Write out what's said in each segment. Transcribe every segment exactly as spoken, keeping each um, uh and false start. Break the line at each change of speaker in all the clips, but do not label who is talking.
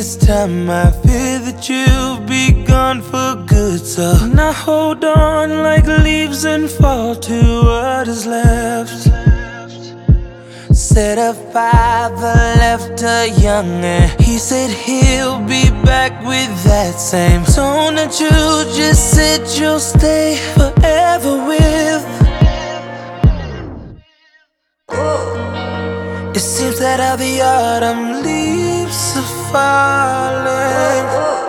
this time I fear that you'll be gone for good. So now hold on like leaves and fall to what is left. Said a father left a young and he said he'll be back with that same tone that you just said you'll stay forever with. It seems that all the autumn leaves are falling.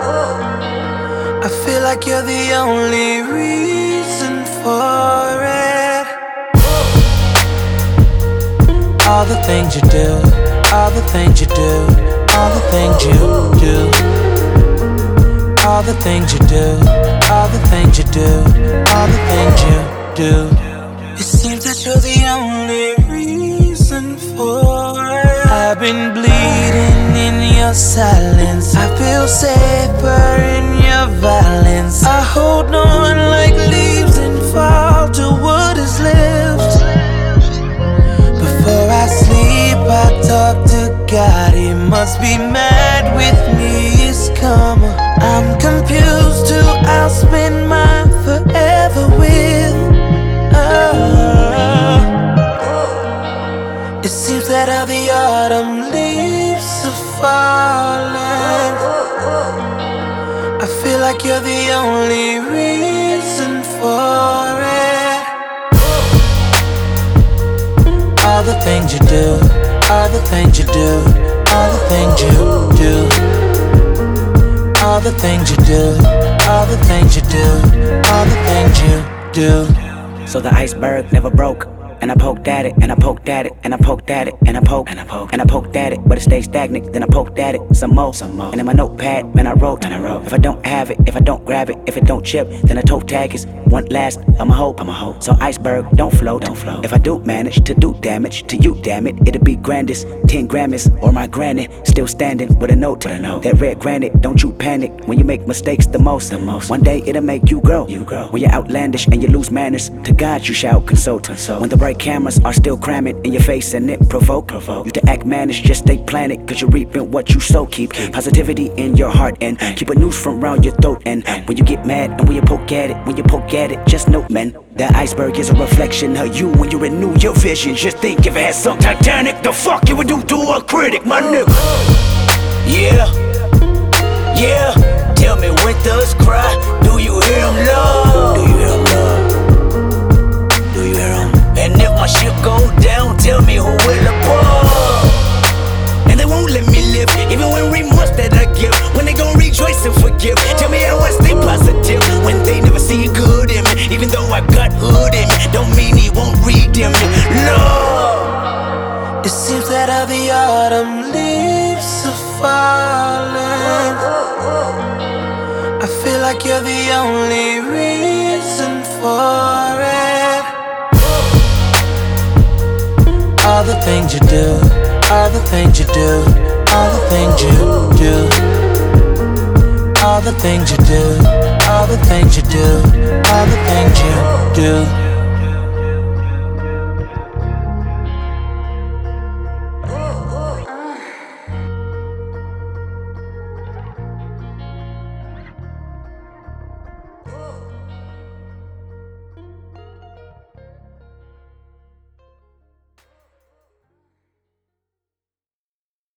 I feel like you're the only reason for it. All the things you do, all the things you do, all the things you do, all the things you do, all the things you do, all the things you do. It seems that you're the only reason for it. I've been bleeding in your silence. I feel safer in your violence. I hold on like leaves and fall to what is left. Before I sleep, I talk to God. He must be mad with me. It's karma. I'm confused who I'll spend my forever with. Oh. It seems that all the autumn leaves are falling. I feel like you're the only reason for it. All the things you do, all the things you do, all the things you do, all the things you do, all the things you do, all the things you do.
So the iceberg never broke. And I poked at it, and I poked at it, and I poked at it, and I poked, and I poked, and I poked at it, but it stayed stagnant. Then I poked at it some more, some more. And in my notepad, man, I wrote, and I wrote. If I don't have it, if I don't grab it, if it don't chip, then a toe tag is one last. I'm a hope, I'm a hope. So iceberg don't float, don't float. If I do manage to do damage to you, damn it, it'll be grandest. Ten Grammys or my granny still standing with a note. With a note. That red granite, don't you panic when you make mistakes the most. The most. One day it'll make you grow. You grow. When you're outlandish and you lose manners, to God you shall consult. consult. When the bright cameras are still cramming in your face and it provoke, provoke. You to act mannish, just stay planted, cause you're reaping what you sow. Keep positivity in your heart and keep a noose from round your throat. And when you get mad and when you poke at it, when you poke at it, just note, man, that iceberg is a reflection of you when you renew your vision. Just think if it had some Titanic, the fuck you would do to a critic, my nigga. Yeah, yeah. Tell me when thugs cry, do you hear them love? Do you hear them love? Do you hear them? And if my ship go down, tell me who will above. And they won't let me live, even when remorse that I give. When they gon' rejoice and forgive, tell me how I stay positive when they never see good in me. Even though I got hood in me, don't mean he won't redeem me. Lord,
it seems that all the autumn leaves are falling. I feel like you're the only reason for it. All the things you do, all the things you do, all the things you do, all the things you do, all the things you do, all the things you do.